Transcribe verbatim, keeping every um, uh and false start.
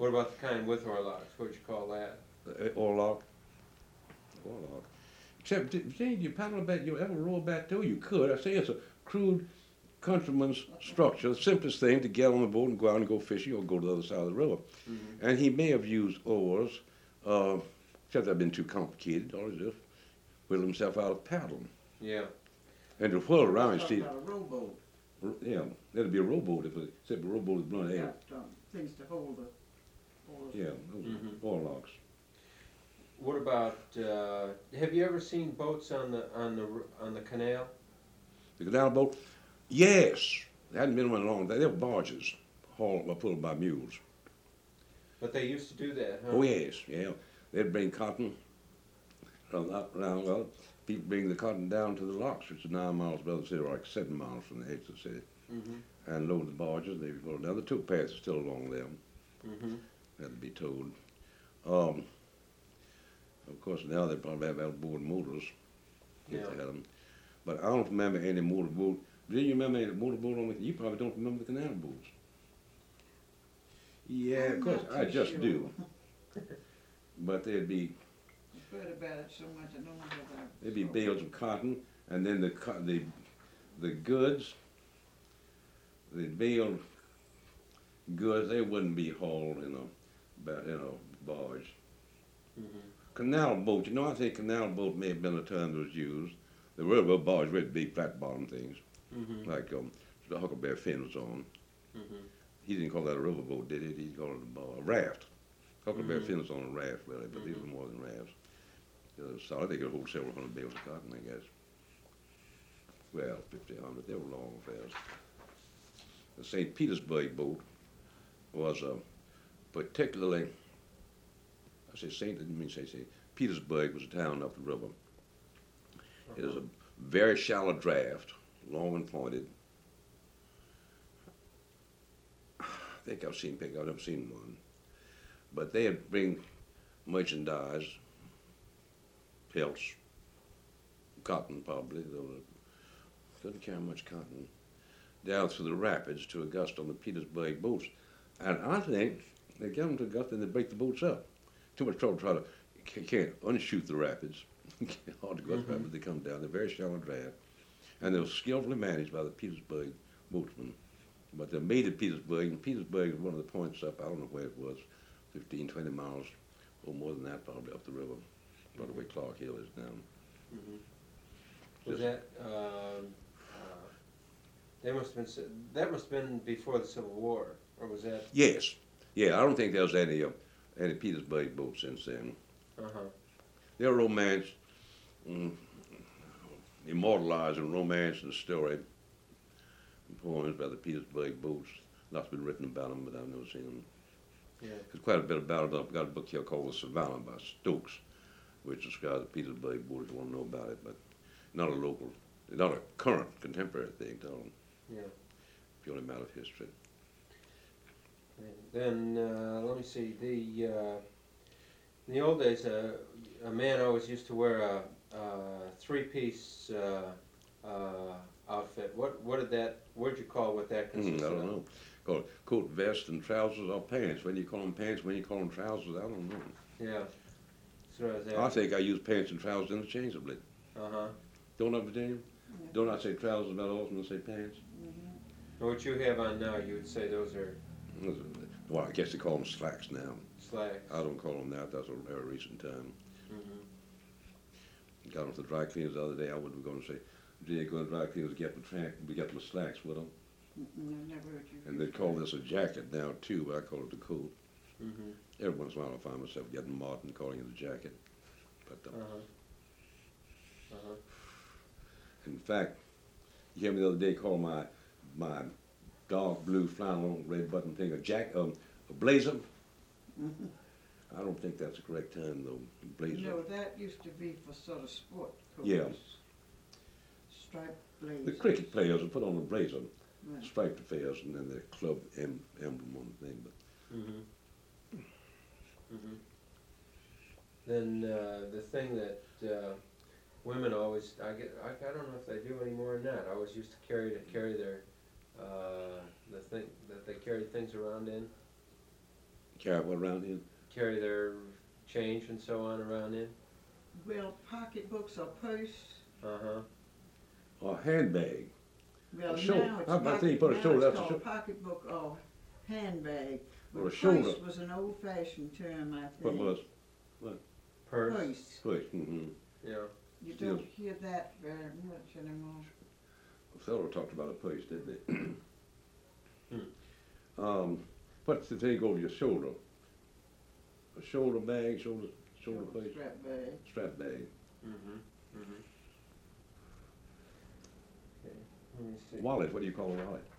What about the kind with oarlocks? What'd you call that? Uh, Orlock. Orlock. Except, d- Jane, you paddle back, you ever roll back to? You could. I say it's a crude countryman's structure, the simplest thing to get on the boat and go out and go fishing or go to the other side of the river. Mm-hmm. And he may have used oars, uh, except they've been too complicated, or he just whittle himself out of paddling. Yeah. And to whirl around, you Talk see, about a rowboat. r- yeah, that'd be a rowboat if it, except a rowboat is blunt end. Got um, things to hold the oars. Yeah, those Mhm. are oarlocks. What about? Uh, have you ever seen boats on the on the r- on the canal? The canal boat, yes, they hadn't been one in a long time. They were barges, hauled or pulled by mules. But they used to do that, huh? Oh yes, yeah. They'd bring cotton from up around. Well, people bring the cotton down to the locks, which is nine miles above the city, or like seven miles from the edge of the city, Mm-hmm. and load the barges. They go down. The tow paths are still along them. Mm-hmm. Had to be towed. Um, of course, now they probably have outboard motors. If Yeah. they had them. But I don't remember any motorboat. Do you remember any motorboat on the? You probably don't remember the canal boats. Yeah, of I'm course, not I too just sure. do. But they'd be I've heard about it so much, I don't know whether I. there'd be bales of cotton, and then the co- the the goods, the bale goods, they wouldn't be hauled in a ba- in a barge. Mm-hmm. Canal boat, you know, I think canal boat may have been a term that was used. The railroad barge were big flat bottom things, Mm-hmm. like um, the Huckleberry Finn was on. Mm-hmm. He didn't call that a riverboat, did he? He called it a, bar- a raft. Huckleberry Mhm. Finn was on a raft, really, but these Mhm. were more than rafts. Uh, so I think it hold several hundred bales of cotton, I guess. Well, fifty, hundred, they were long affairs. The Saint Petersburg boat was a particularly, I say Saint, I didn't mean to say Saint, Petersburg was a town up the river. It was a very shallow draft, long and pointed. I think I've seen pictures, I've never seen one. But they'd bring merchandise, pelts, cotton probably, though they couldn't carry much cotton, down through the rapids to Augusta on the Petersburg boats. And I think they get them to Augusta and they break the boats up. Too much trouble to try to, you can't unshoot the rapids. Hard to go up the Mhm. rapids, they come down, they're very shallow draft. And they were skillfully managed by the Petersburg boatsmen. But they're made at Petersburg, and Petersburg is one of the points up, I don't know where it was, fifteen, twenty miles, or more than that probably up the river, about the way Clark Hill is now. Mm-hmm. Was Just- that? Um, uh, they must have been. s- That must have been before the Civil War, or was that? Yes, yeah, I don't think there was any, uh, any Petersburg boats since then. Uh huh. Their romance, mm, immortalized in romance and story, poems by the Petersburg boats. Lots been written about them, but I've never seen them. Yeah. There's quite a bit about it. I've got a book here called The Savannah by Stokes, which describes the Petersburg boat if you want to know about it, but not a local, not a current contemporary thing, tell them. Yeah. Purely a matter of history. Then uh, let me see. The uh, in the old days, uh, a man always used to wear a, a three-piece uh, uh, outfit. What what did that? What did you call what that Mm, I consisted don't of? know. Call it coat, vest, and trousers or pants. When you call them pants, when you call them trousers, I don't know. Yeah. So is that? I think I use pants and trousers interchangeably. Uh huh. Don't I, Virginia? Yeah. Don't I say trousers about often I say pants? Mhm. What you have on now, you would say those are Well, I guess they call them slacks now. slacks. I don't call them that. That's a very recent time. Mm-hmm. Got off the dry cleaners the other day. I wasn't going to say, Virginia, go to the dry cleaners, get the track, we get the slacks with them. Mm-mm, I never heard you. And they call this a jacket now too, but I call it the coat. Mm-hmm. Every once in a while I find myself getting Martin calling it a jacket. But uh, Uh huh. Uh huh. in fact, you hear me the other day call my my dark blue flannel red button thing a jack um, a blazer. Mhm. I don't think that's the correct term though. Blazer. No, that used to be for sort of sport coats. Yeah. Striped blazers. The cricket players will put on a blazer, Right. striped affairs, and then the club em- emblem on the thing. But Mm-hmm. Mm-hmm. Then uh, the thing that uh, women always, I get, I, I don't know if they do anymore or not. I always used to carry to carry their uh, the thing that they carried things around in. Carry what around in? carry their change and so on around in? Well, pocketbooks or purse. Uh-huh. Or handbag. Well, A shoulder. now it's How about pocket, you put a now shoulder, it's that's a called shou- pocketbook or handbag. Or a But shoulder. purse was an old-fashioned term, I think. What was? Purse, Purse. Push. Mm-hmm. yeah. You Still- don't hear that very much anymore. Several talked about a push, didn't they? Hmm. um, what's the thing over your shoulder? A shoulder bag, shoulder, shoulder Shoulder push, strap bag. strap bag. Mm-hmm, mm-hmm. Okay, let me see. Wallet, what do you call a wallet?